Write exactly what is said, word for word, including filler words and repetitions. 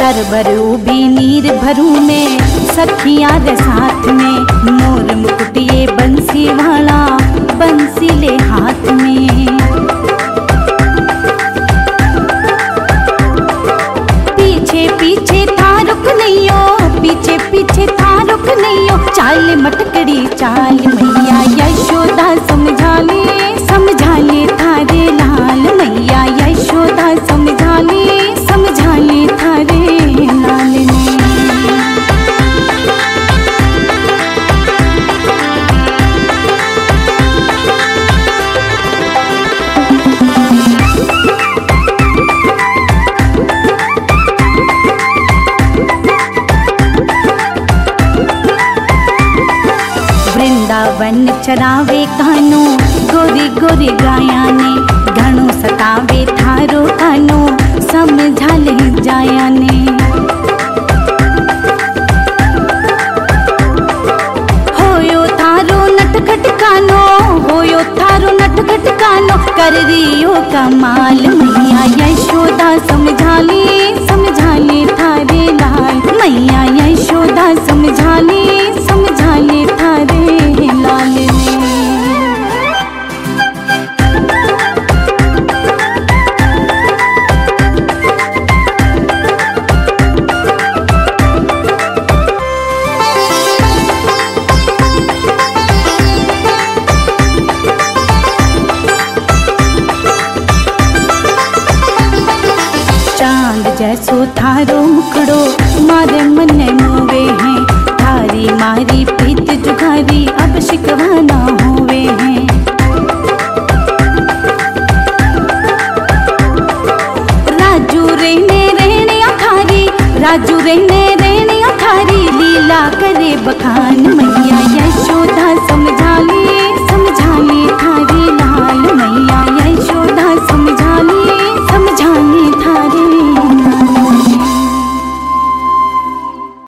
Server भी नीर भरू में सखिया रे साथ में, मोर मुकुटिए बंसी वाला बंसी ले हाथ में। पीछे पीछे था रुक नहीं हो, पीछे पीछे था रुक नहीं हो, चाल मटकड़ी चाल मैया यशोदा समझा ले, समझा ले थारे लाल मैया यशोदा समझा ले, समझा ले थारे लाल ने। वृंदावन चरावे कानो गोरी गोरी गाया ने, घणो सतावे थारो कानो समझा ले जाया ने। होयो थारो नटखट कानो, होयो थारो नटखट कानो, कर रियो कमाल मैया यशोदा समझा ले, समझा ले थारे लाल मैया यशोदा समझा ले, समझा ले थारे लाल ने। चांद जैसो थारो मुखड़ो मारे मन मोवे हैं, थारी मारी प्रीत जुगारी अब शिकवाना होवे हैं। राजू रहने रहने अखारी, राजू रहने रहने अखारी, लीला करे बखान मैया